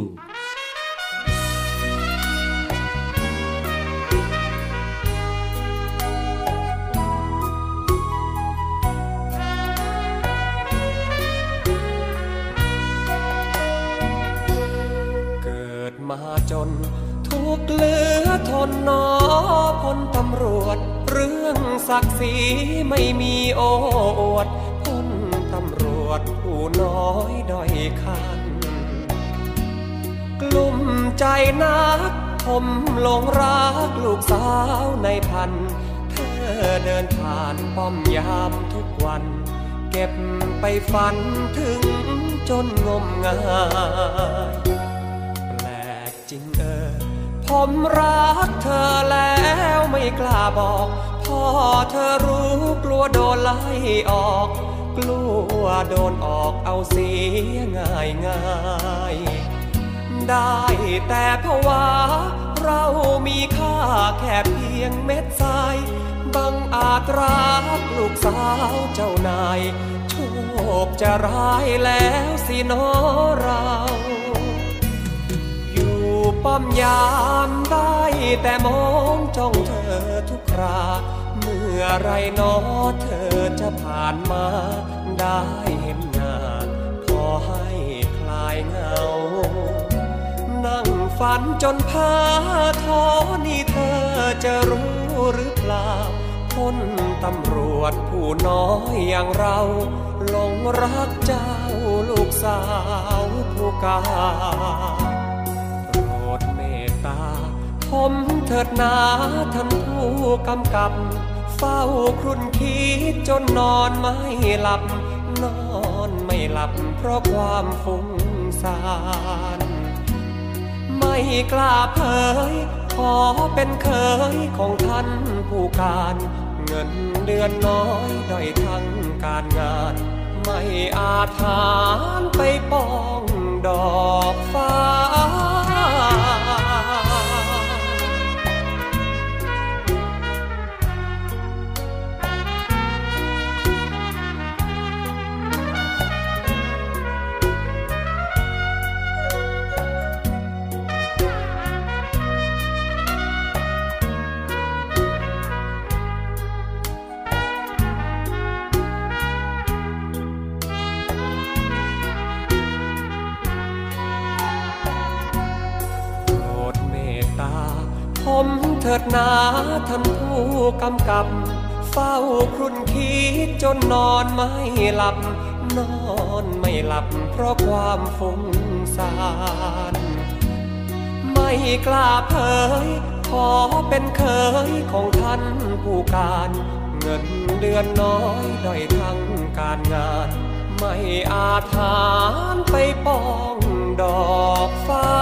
มาจนทุกเหลือทนนอพลตำรวจเรื่องศักดิ์ศรีไม่มีโอ้อวดพลตำรวจผู้น้อยด้อยคันกลุ่มใจนักผมหลงรักลูกสาวในพันเธอเดินผ่านป้อมยามทุกวันเก็บไปฝันถึงจนงมงายจริงผมรักเธอแล้วไม่กล้าบอกพ่อเธอรู้กลัวโดนไล่ออกกลัวโดนออกเอาเสียง่ายได้แต่ภาวะเรามีค่าแค่เพียงเม็ดทรายบังอาจรักลูกสาวเจ้านายโชคจะร้ายแล้วสิน้อเราป้อมยามได้แต่มองจ้องเธอทุกคราเมื่อไรน้อเธอจะผ่านมาได้เห็นหน้าขอให้คลายเหงานั่งฝันจนเพ้อท้อนี่เธอจะรู้หรือเปล่าคนตำรวจผู้น้อยอย่างเราหลงรักเจ้าลูกสาวผู้กาผมเถิดนาท่านผู้กำกับเฝ้าครุ่นคิดจนนอนไม่หลับนอนไม่หลับเพราะความฟุ้งซ่านไม่กล้าเผยขอเป็นเคยของท่านผู้การเงินเดือนน้อยด้อยทั้งการงานไม่อาจหารไปป้องดอกฟ้ามเถิดนาท่านผู้กำกับเฝ้าครุ่นคิดจนนอนไม่หลับนอนไม่หลับเพราะความฟุ้งซ่านไม่กล้าเผยขอเป็นเคยของท่านผู้การเงินเดือนน้อยด้อยทั้งการงานไม่อาจหารไปป้องดอกฟ้า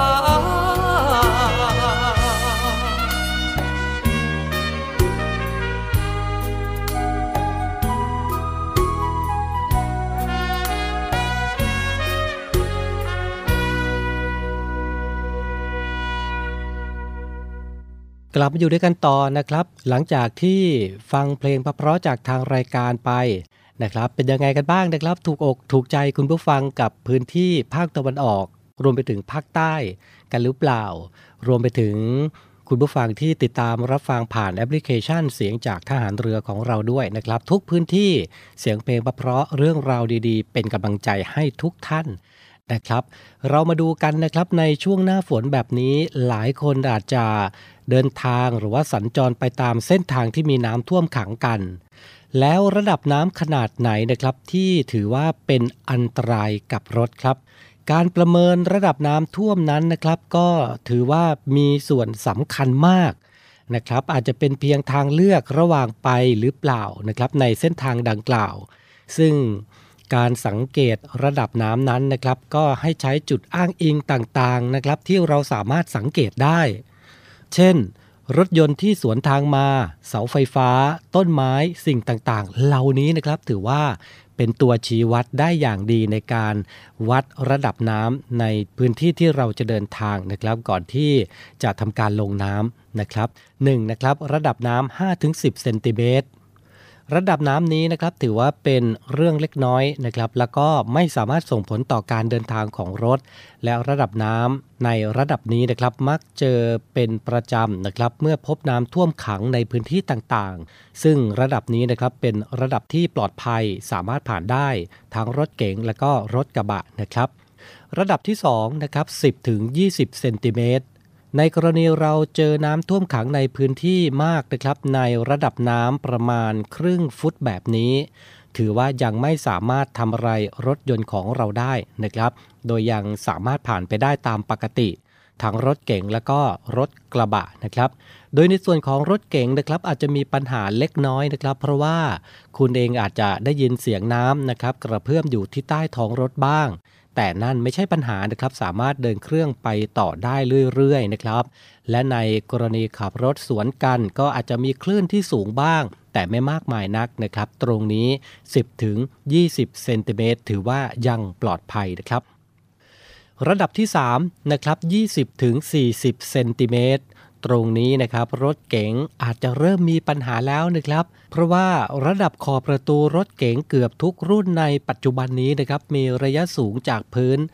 กลับมาอยู่ด้วยกันต่อนะครับหลังจากที่ฟังเพลงเพราะๆจากทางรายการไปนะครับเป็นยังไงกันบ้างนะครับถูกอกถูกใจคุณผู้ฟังกับพื้นที่ภาคตะวันออกรวมไปถึงภาคใต้กันหรือเปล่ารวมไปถึงคุณผู้ฟังที่ติดตามรับฟังผ่านแอปพลิเคชันเสียงจากทหารเรือของเราด้วยนะครับทุกพื้นที่เสียงเพลงเพราะๆเรื่องราวดีๆเป็นกำลังใจให้ทุกท่านนะครับเรามาดูกันนะครับในช่วงหน้าฝนแบบนี้หลายคนอาจจะเดินทางหรือว่าสัญจรไปตามเส้นทางที่มีน้ำท่วมขังกันแล้วระดับน้ำขนาดไหนนะครับที่ถือว่าเป็นอันตรายกับรถครับการประเมินระดับน้ำท่วมนั้นนะครับก็ถือว่ามีส่วนสำคัญมากนะครับอาจจะเป็นเพียงทางเลือกระหว่างไปหรือเปล่านะครับในเส้นทางดังกล่าวซึ่งการสังเกตระดับน้ำนั้นนะครับก็ให้ใช้จุดอ้างอิงต่างๆนะครับที่เราสามารถสังเกตได้เช่นรถยนต์ที่สวนทางมาเสาไฟฟ้าต้นไม้สิ่งต่างๆเหล่านี้นะครับถือว่าเป็นตัวชี้วัดได้อย่างดีในการวัดระดับน้ำในพื้นที่ที่เราจะเดินทางนะครับก่อนที่จะทำการลงน้ำนะครับ1นะครับระดับน้ำ 5-10 เซนติเมตรระดับน้ำนี้นะครับถือว่าเป็นเรื่องเล็กน้อยนะครับแล้วก็ไม่สามารถส่งผลต่อการเดินทางของรถและระดับน้ำในระดับนี้นะครับมักเจอเป็นประจำนะครับเมื่อพบน้ำท่วมขังในพื้นที่ต่างๆซึ่งระดับนี้นะครับเป็นระดับที่ปลอดภัยสามารถผ่านได้ทั้งรถเก๋งและก็รถกระบะนะครับระดับที่2นะครับ 10-20 เซนติเมตรในกรณีเราเจอน้ำท่วมขังในพื้นที่มากนะครับในระดับน้ำประมาณครึ่งฟุตแบบนี้ถือว่ายังไม่สามารถทำอะไรรถยนต์ของเราได้นะครับโดยยังสามารถผ่านไปได้ตามปกติทั้งรถเก๋งและก็รถกระบะนะครับโดยในส่วนของรถเก๋งนะครับอาจจะมีปัญหาเล็กน้อยนะครับเพราะว่าคุณเองอาจจะได้ยินเสียงน้ำนะครับกระเพื่อมอยู่ที่ใต้ท้องรถบ้างแต่นั่นไม่ใช่ปัญหานะครับสามารถเดินเครื่องไปต่อได้เรื่อยๆนะครับและในกรณีขับรถสวนกันก็อาจจะมีคลื่นที่สูงบ้างแต่ไม่มากมายนักนะครับตรงนี้ 10-20 เซนติเมตรถือว่ายังปลอดภัยนะครับระดับที่3นะครับ 20-40 เซนติเมตรตรงนี้นะครับรถเก๋งอาจจะเริ่มมีปัญหาแล้วนะครับเพราะว่าระดับขอบประตูรถเก๋งเกือบทุกรุ่นในปัจจุบันนี้นะครับมีระยะสูงจากพื้น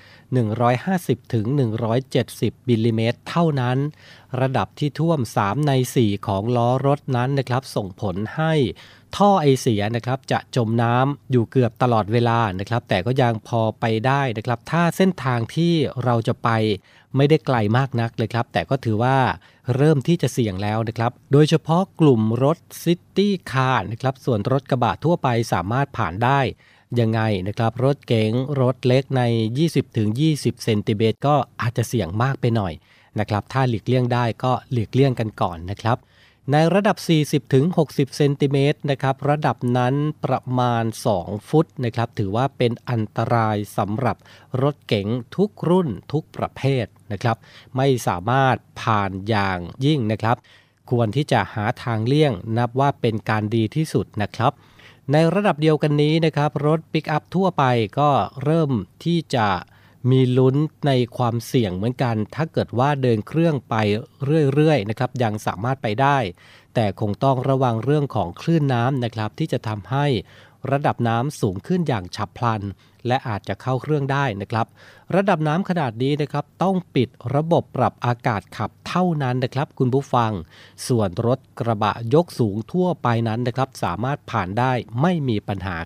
150-170 มิลลิเมตรเท่านั้นระดับที่ท่วม3ใน4ของล้อรถนั้นนะครับส่งผลให้ท่อไอเสียนะครับจะจมน้ำอยู่เกือบตลอดเวลานะครับแต่ก็ยังพอไปได้นะครับถ้าเส้นทางที่เราจะไปไม่ได้ไกลมากนักเลยครับแต่ก็ถือว่าเริ่มที่จะเสี่ยงแล้วนะครับโดยเฉพาะกลุ่มรถซิตี้คาร์นะครับส่วนรถกระบะทั่วไปสามารถผ่านได้ยังไงนะครับรถเก๋งรถเล็กใน 20-20 เซนติเมตรก็อาจจะเสี่ยงมากไปหน่อยนะครับถ้าหลีกเลี่ยงได้ก็หลีกเลี่ยงกันก่อนนะครับในระดับ 40-60 เซนติเมตรนะครับระดับนั้นประมาณ2ฟุตนะครับถือว่าเป็นอันตรายสำหรับรถเก๋งทุกรุ่นทุกประเภทนะครับไม่สามารถผ่านอย่างยิ่งนะครับควรที่จะหาทางเลี่ยงนับว่าเป็นการดีที่สุดนะครับในระดับเดียวกันนี้นะครับรถปิกอัพทั่วไปก็เริ่มที่จะมีลุ้นในความเสี่ยงเหมือนกันถ้าเกิดว่าเดินเครื่องไปเรื่อยๆนะครับยังสามารถไปได้แต่คงต้องระวังเรื่องของคลื่นน้ำนะครับที่จะทำให้ระดับน้ำสูงขึ้นอย่างฉับพลันและอาจจะเข้าเครื่องได้นะครับระดับน้ำขนาดนี้นะครับต้องปิดระบบปรับอากาศขับเท่านั้นนะครับคุณผู้ฟังส่วนรถกระบะยกสูงทั่วไปนั้นนะครับสามารถผ่านได้ไม่มีปัญหาครับ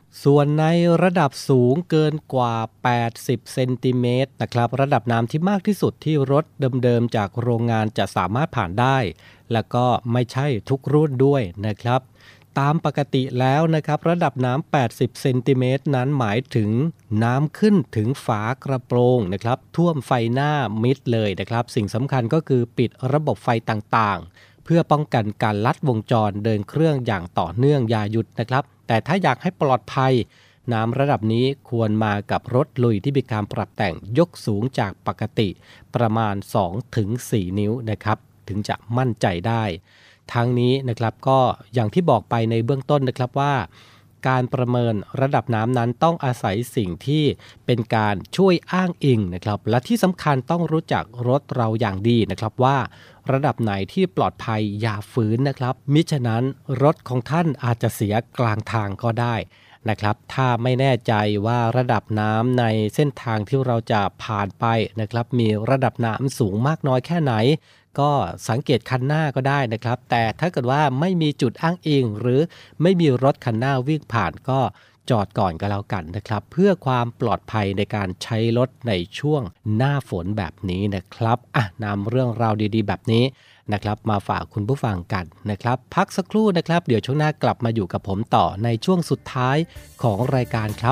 ส่วนในระดับสูงเกินกว่า80เซนติเมตรนะครับระดับน้ำที่มากที่สุดที่รถเดิมๆจากโรงงานจะสามารถผ่านได้แล้วก็ไม่ใช่ทุกรุ่นด้วยนะครับตามปกติแล้วนะครับระดับน้ำ80เซนติเมตรนั้นหมายถึงน้ำขึ้นถึงฝากระโปรงนะครับท่วมไฟหน้ามิดเลยนะครับสิ่งสำคัญก็คือปิดระบบไฟต่างๆเพื่อป้องกันการลัดวงจรเดินเครื่องอย่างต่อเนื่องอย่าหยุดนะครับแต่ถ้าอยากให้ปลอดภัยน้ำระดับนี้ควรมากับรถลุยที่มีการปรับแต่งยกสูงจากปกติประมาณ 2-4 นิ้วนะครับถึงจะมั่นใจได้ทั้งนี้นะครับก็อย่างที่บอกไปในเบื้องต้นนะครับว่าการประเมินระดับน้ำนั้นต้องอาศัยสิ่งที่เป็นการช่วยอ้างอิงนะครับและที่สำคัญต้องรู้จักรถเราอย่างดีนะครับว่าระดับไหนที่ปลอดภัยอย่าฝืนนะครับมิฉะนั้นรถของท่านอาจจะเสียกลางทางก็ได้นะครับถ้าไม่แน่ใจว่าระดับน้ำในเส้นทางที่เราจะผ่านไปนะครับมีระดับน้ำสูงมากน้อยแค่ไหนก็สังเกตคันหน้าก็ได้นะครับแต่ถ้าเกิดว่าไม่มีจุดอ้างอิงหรือไม่มีรถคันหน้าวิ่งผ่านก็จอดก่อนก็แล้วกันนะครับเพื่อความปลอดภัยในการใช้รถในช่วงหน้าฝนแบบนี้นะครับนำเรื่องราวดีๆแบบนี้นะครับมาฝากคุณผู้ฟังกันนะครับพักสักครู่นะครับเดี๋ยวช่วงหน้ากลับมาอยู่กับผมต่อในช่วงสุดท้ายของรายการครับ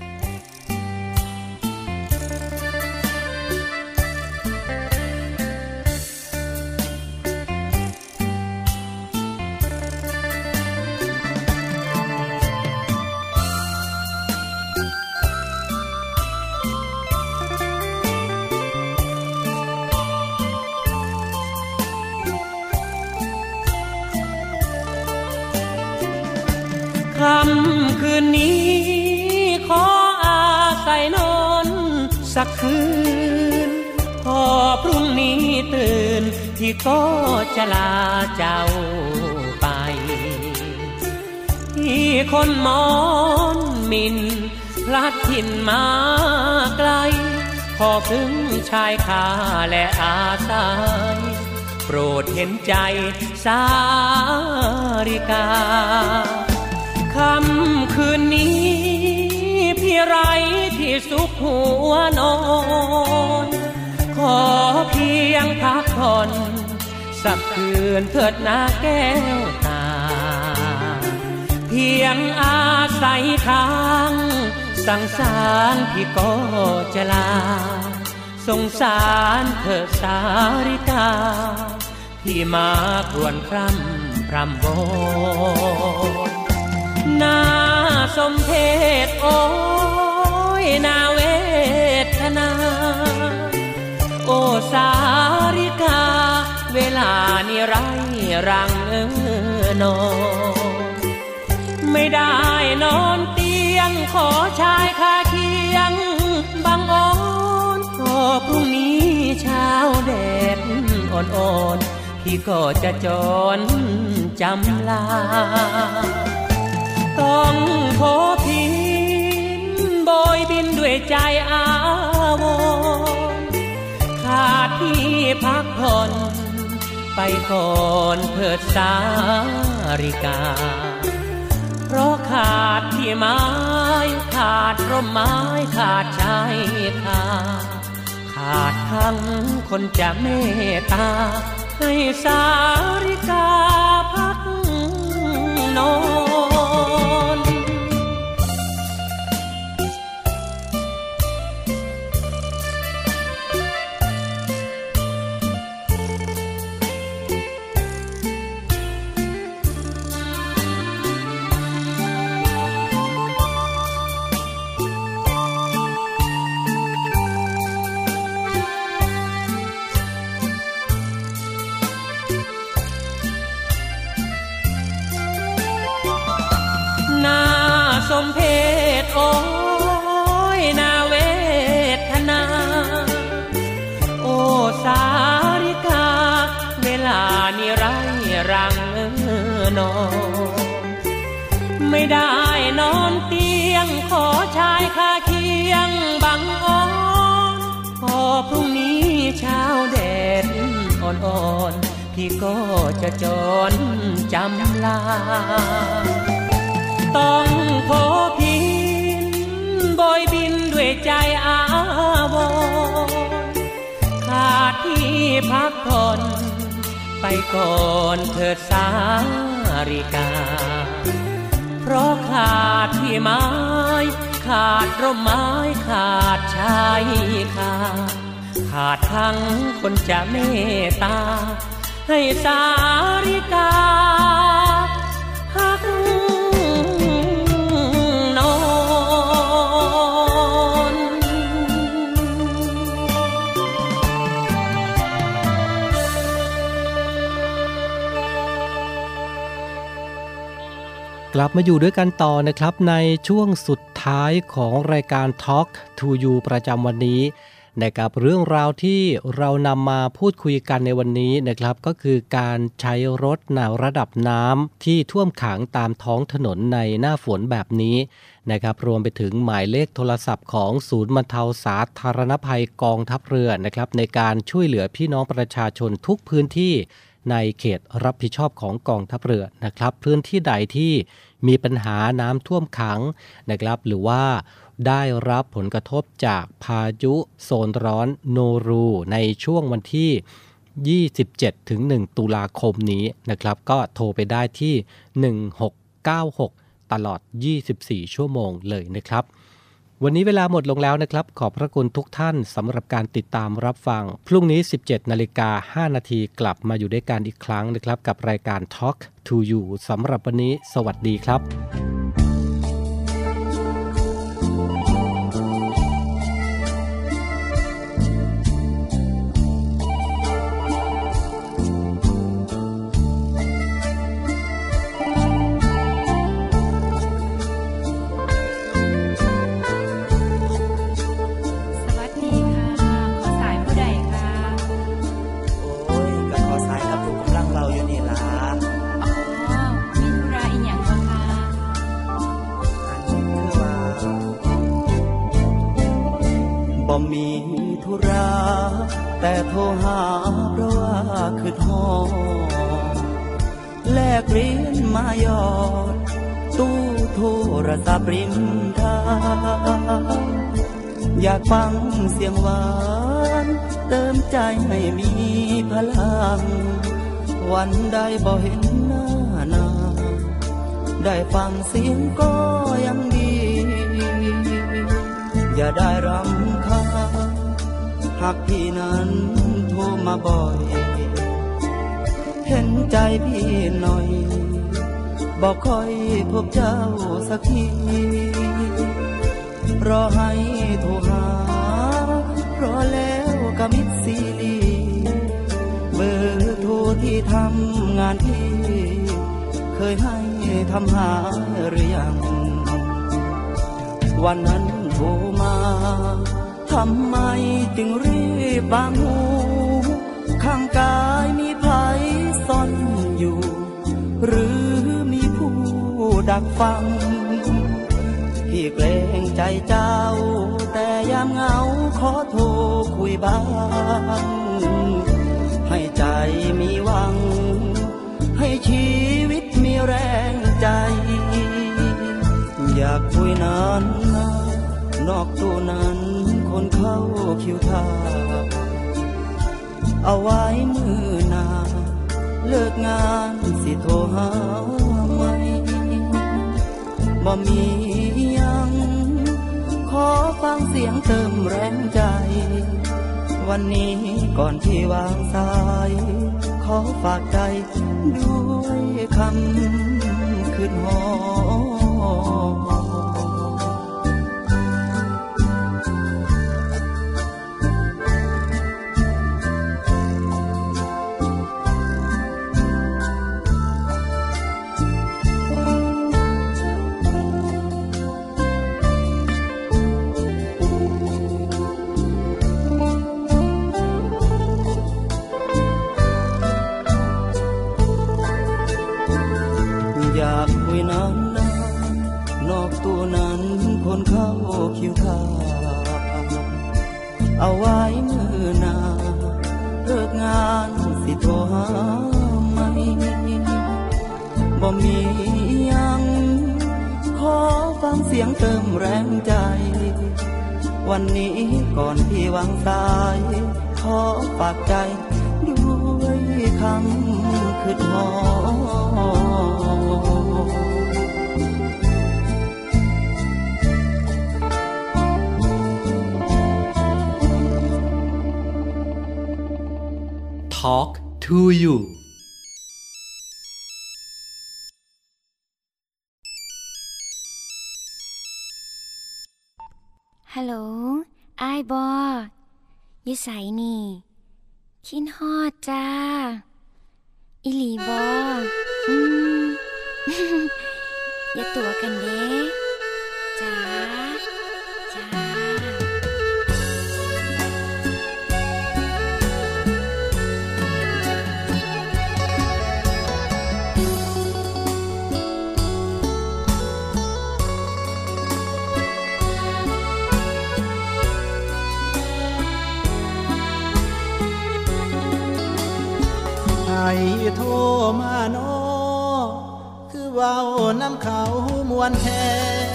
ค่ำคืนนี้ขออาศัยนอนสักคืนพอพรุ่งนี้ตื่นที่ก็จะลาเจ้าไปที่คนมอนมินพลัดถิ่นมาไกลขอพึ่งชายคาและอาศัยโปรดเห็นใจสาริกาค่ำคืนนี้พี่ไร้ที่สุขหัวนอนขอเพียงพักผ่อนสักคืนเถิดนาแก้วตาเพียงอาศัยทางสังสารพี่ก็จะลาสงสารเถิดสาริกาที่มาครวญคร่ำพร่ำวอนน่าสมเพชโอ้ยน่าเวทนาโอ้สาริกาเวลานี้ไร้รังนอนไม่ได้นอนเตียงขอชายคาเคียงบังอ่อนพอพรุ่งนี้เช้าแดดอ่อนๆพี่ก็จะจรจำลาต้องขอพินโบยบินด้วยใจอาวรณ์ขาดที่พักผ่อนไปก่อนเถิดสาริกาเพราะขาดที่ไม้ขาดร่มไม้ขาดชายคาขาดทั้งคนจะเมตตาให้สาริกาพักนอนสมเพชโอ้ยน่าเวทนาโอ้สาริกาเวลานี้ไร้รังนอนไม่ได้นอนเตียงขอชายคาเคียงบังอ่อนพอพรุ่งนี้เช้าแดดอ่อนๆพี่ก็จะจรจำลาต้องขอเพีโบยบินด้วยใจอาวรณ์ขาดที่พักผ่อนไปก่อนเถิดสาริกาเพราะขาดที่ไม้ขาดร่มไม้ขาดชายขาดทั้งคนจะเมตตาให้สาริกาหักนอนกลับมาอยู่ด้วยกันต่อนะครับในช่วงสุดท้ายของรายการ Talk to You ประจำวันนี้นะครับเรื่องราวที่เรานำมาพูดคุยกันในวันนี้นะครับก็คือการใช้รถในระดับน้ำที่ท่วมขังตามท้องถนนในหน้าฝนแบบนี้นะครับรวมไปถึงหมายเลขโทรศัพท์ของศูนย์บรรเทาสาธารณภัยกองทัพเรือนะครับในการช่วยเหลือพี่น้องประชาชนทุกพื้นที่ในเขตรับผิดชอบของกองทัพเรือนะครับพื้นที่ใดที่มีปัญหาน้ำท่วมขังนะครับหรือว่าได้รับผลกระทบจากพายุโซนร้อนโนรูในช่วงวันที่27ถึง1ตุลาคมนี้นะครับก็โทรไปได้ที่1696ตลอด24ชั่วโมงเลยนะครับวันนี้เวลาหมดลงแล้วนะครับขอบพระคุณทุกท่านสำหรับการติดตามรับฟังพรุ่งนี้ 17:05 น.กลับมาอยู่ด้วยกันอีกครั้งนะครับกับรายการ Talk to You สำหรับวันนี้สวัสดีครับมีธุระแต่โทรหาเพราะว่าคือท้อแลกเหรียญมายอดตู้โทรศัพท์ริมทางอยากฟังเสียงหวานเติมใจให้มีพลังวันใดบ่เห็นหน้านาได้ฟังเสียงก็ยังดีอย่าได้รำคาญหากพี่นั้นโทรมาบ่อยเห็นใจพี่หน่อยบอกค่อยพบเจ้าสักทีรอให้โทรหารอแล้วก็มิดซีรีเบอร์โทรที่ทำงานพี่เคยให้ทำหาหรือยังวันนั้นโทรมาทำไมจึงรีบบางหูข้างกายมีไผซ่อนอยู่หรือมีผู้ดักฟังพี่เกรงใจเจ้าแต่ยามเหงาขอโทรคุยบ้างให้ใจมีหวังให้ชีวิตมีแรงใจอยากคุยนานนอกตู้นั้นคนเข้าคิวท่าเอาไว้มือหน้าเลิกงานสิโทรหาไหมบ่มียังขอฟังเสียงเติมแรงใจวันนี้ก่อนที่วางสายขอฝากใจด้วยคำคืนหออยากคุยนานนอกตัวนั้นคนเข้าคิวท่าเอาไว้มือหน้าเลิกงานสิโทรหาไหมบ่มียังขอฟังเสียงเติมแรงใจวันนี้ก่อนพี่วางสายขอฝากใจด้วยคำคิดฮอ Talk to you ฮัลโหลอ้ายบออยู่ไสนี่คิดฮอดจ้าอีหลีบออย่าตัวกันเด้จ้าจ้าให้โทรมาโนคือเว้าน้ำเขามวนแท้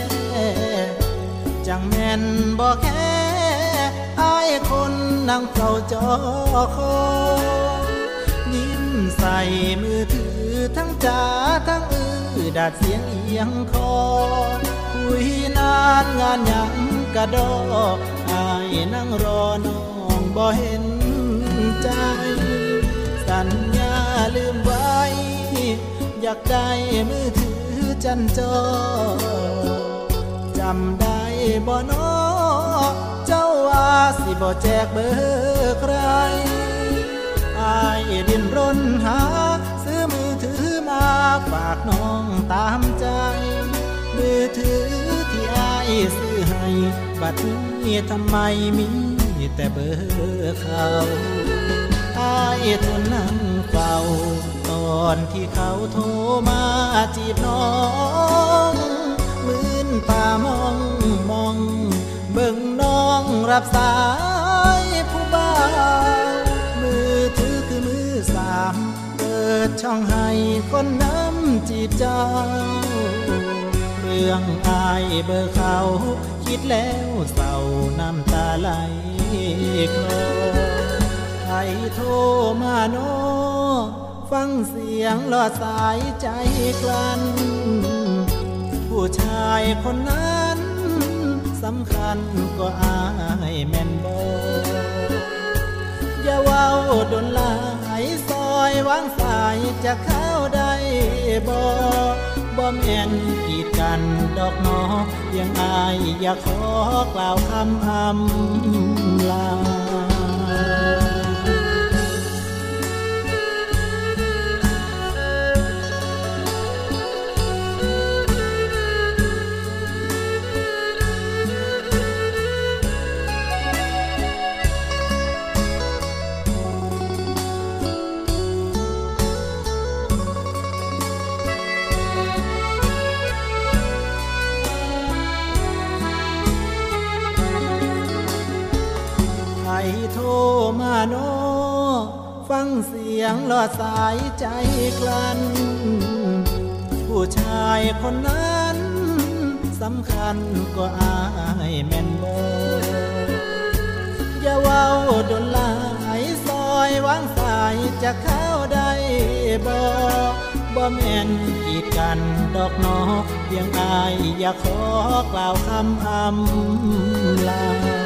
จังแม่นบ่แค่อายคนนั่งเฝ้าจอคอยยิ้มใส่มือถือทั้งจ๋าทั้งดาดเสียงเอียงคอคุยนานงานหยังกะดออายนั่งรอน้องบ่เห็นใจสัญญาลืมไว้อยากได้มือถือจันจอจำได้บ่น้อเจ้าว่าสิบ่แจกเบอร์ใครอายดิ้นรนหาซื้อมือถือมาฝากน้องตามใจมือถือที่อายซื้อให้บัดนี้ทำไมมีแต่เบอร์เขาอายทนนั่งเฝ้าตอนที่เขาโทรมาจีบน้องมืนตามองเบิ่งน้องรับสายผู้บ่าวมือถือคือมือสามเปิดช่องให้คนน้ำจีบเจ้าเรื่องอายเบอร์เขาคิดแล้วเศร้าน้ำตาไหลคลอให้โทรมาโนฟังเสียงหลอดสายใจกลั้นผู้ชายคนนั้นสำคัญก็อายแม่นบ่อย่าเว้าดนหลายซอยวางสายจะเข้าได้บ่แม่นกีดกันดอกน้อยังอายอยากขอกล่าวคำอำลาโทรมาโนฟังเสียงหลอดสายใจกลั้นผู้ชายคนนั้นสำคัญก็อายแม่นบ่อย่าเว้าดนหลายซอยวางสายจะเข้าได้บ่แม่นกีดกันดอกน้อเพียงอายอยากขอกล่าวคำอำลา